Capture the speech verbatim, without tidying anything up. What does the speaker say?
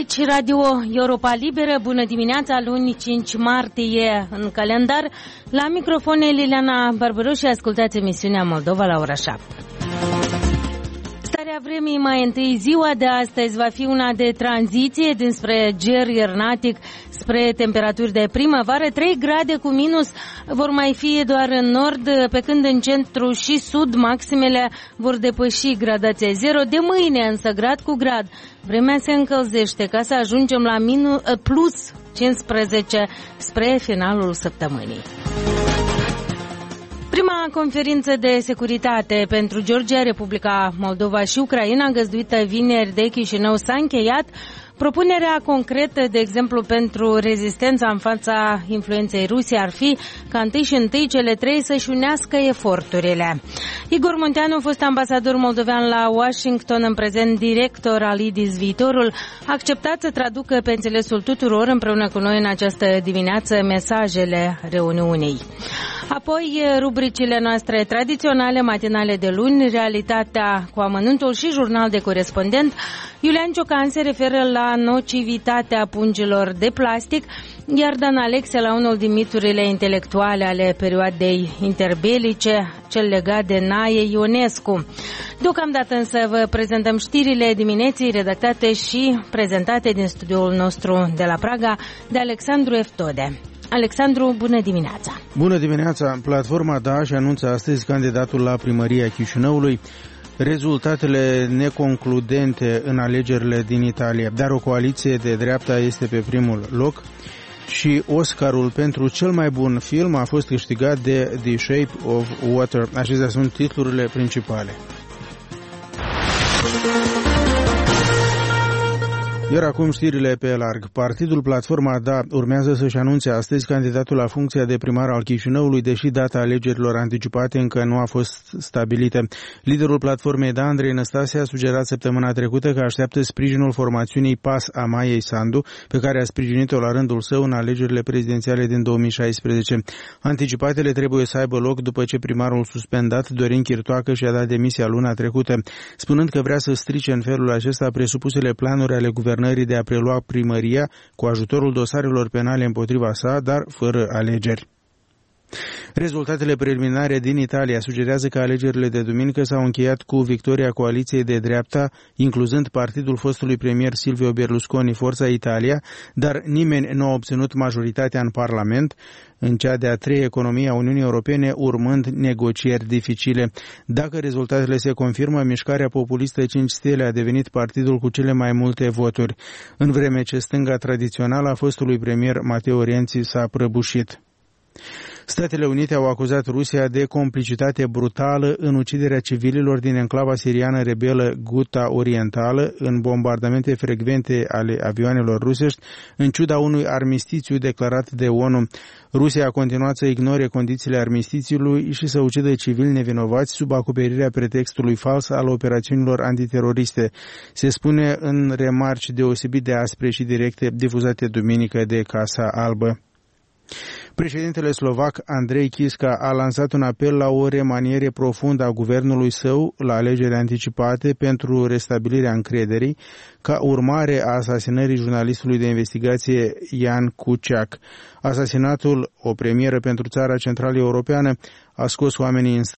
Aici Radio Europa Liberă, bună dimineața, luni cinci martie în calendar. La microfon Liliana Barbaru și ascultați emisiunea Moldova la ora șapte. Starea vremii mai întâi, ziua de astăzi va fi una de tranziție dinspre ger iernatic spre temperaturi de primăvară. trei grade cu minus vor mai fi doar în nord, pe când în centru și sud maximele vor depăși gradația zero. De mâine însă grad cu grad vremea se încălzește ca să ajungem la minus, plus cincisprezece spre finalul săptămânii. Prima conferință de securitate pentru Georgia, Republica Moldova și Ucraina, găzduită vineri de Chișinău, s-a încheiat. Propunerea concretă, de exemplu, pentru rezistența în fața influenței Rusiei ar fi ca întâi și întâi cele trei să-și unească eforturile. Igor Munteanu, fost ambasador moldovean la Washington, în prezent director al I D I S Viitorul, a acceptat să traducă pe înțelesul tuturor împreună cu noi în această dimineață mesajele reuniunii. Apoi, rubricile noastre tradiționale, matinale de luni, realitatea cu amănuntul și jurnal de corespondent. Iulian Ciocan se referă la nocivitatea pungilor de plastic, iar Dan Alexe la unul din miturile intelectuale ale perioadei interbelice, cel legat de Nae Ionescu. Deocamdată însă vă prezentăm știrile dimineții redactate și prezentate din studioul nostru de la Praga de Alexandru Eftode. Alexandru, bună dimineața! Bună dimineața! Platforma Daesh anunță astăzi candidatul la primăria Chișinăului. Rezultatele neconcludente în alegerile din Italia, dar o coaliție de dreapta este pe primul loc și Oscarul pentru cel mai bun film a fost câștigat de The Shape of Water. Acestea sunt titlurile principale. Iar acum știrile pe larg. Partidul Platforma Da urmează să-și anunțe astăzi candidatul la funcția de primar al Chișinăului, deși data alegerilor anticipate încă nu a fost stabilită. Liderul Platformei Da, Andrei Năstase, a sugerat săptămâna trecută că așteaptă sprijinul formațiunii P A S a Maiei Sandu, pe care a sprijinit-o la rândul său în alegerile prezidențiale din două mii șaisprezece. Anticipatele trebuie să aibă loc după ce primarul suspendat, Dorin Chirtoacă, și-a dat demisia luna trecută, spunând că vrea să strice în felul acesta presupusele planuri ale guvernului de a prelua primăria cu ajutorul dosarelor penale împotriva sa, dar fără alegeri. Rezultatele preliminare din Italia sugerează că alegerile de duminică s-au încheiat cu victoria coaliției de dreapta, incluzând partidul fostului premier Silvio Berlusconi, Forța Italia, dar nimeni nu a obținut majoritatea în Parlament, în cea de-a treia economie a Uniunii Europene, urmând negocieri dificile. Dacă rezultatele se confirmă, mișcarea populistă cinci Stele a devenit partidul cu cele mai multe voturi, în vreme ce stânga tradițională a fostului premier Matteo Renzi s-a prăbușit. Statele Unite au acuzat Rusia de complicitate brutală în uciderea civililor din enclava siriană rebelă Ghouta Orientală în bombardamente frecvente ale avioanelor rusești, în ciuda unui armistițiu declarat de ONU. Rusia a continuat să ignore condițiile armistițiului și să ucidă civili nevinovați sub acoperirea pretextului fals al operațiunilor antiteroriste, se spune în remarci deosebit de aspre și directe difuzate duminică de Casa Albă. Președintele slovac Andrei Kiska a lansat un apel la o remaniere profundă a guvernului său la alegeri anticipate pentru restabilirea încrederii, ca urmare a asasinării jurnalistului de investigație Jan Kuciak. Asasinatul, o premieră pentru țara centrală europeană, a scos oamenii în